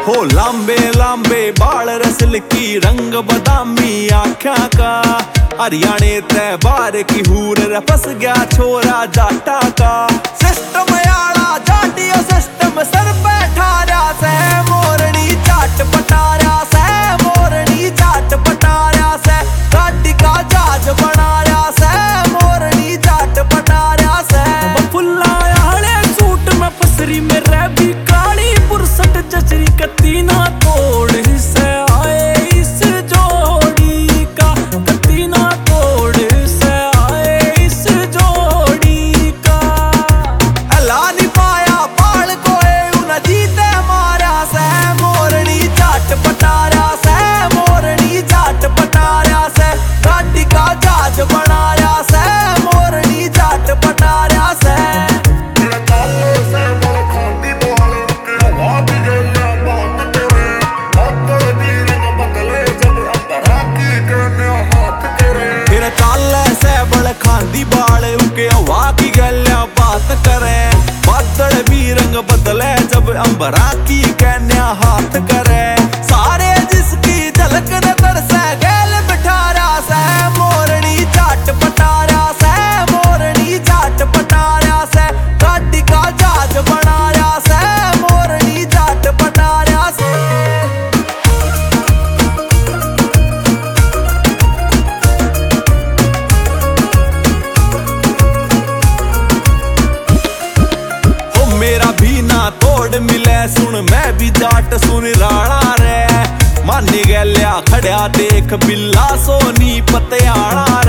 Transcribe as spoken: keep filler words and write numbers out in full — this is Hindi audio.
हो लांबे लांबे बाल रसल की रंग बदामी आख्या का हरियाणे ते बार की हूर रे फस गया छोरा जाटा का सिस्टम आला जाटियो सिस्टम सर पे ठारा से मोरनी चाट पटारा से मोरनी चाट पटारा से गाड़ी का जहाज बनाया से मोरनी चाट पटारा से फुल्ला आले सूट में पसरी में रह भी काली पुरसट जचरी कती ना तोड़ से आए इस जोड़ी का कती ना तोड़ से आए इस जोड़ी का अला नहीं पाया बाल कोए उन जीते मारा से मोरनी चाट पटारा से मोरनी चाट पटारा से गाड़ी का जहाज बनाया से मोरनी चाट पटारा से खांदी बाल उनके हवा की गलियां बात करे बादल भी रंग बदले जब अंबरा की कन्या हाथ करे सारे जिसकी झलक न तरसे गैल बिठारा से मोरनी चाट पटारा से मोरनी चाट पटारा से गाड़ी का जहाज बनाया से मोरनी चाट पटारा से मेरा भी ना तोड़ मिले सुन मैं भी जाट सुन राणा रे मानी गलिया खड़िया देख बिल्ला सोनी पतियाणा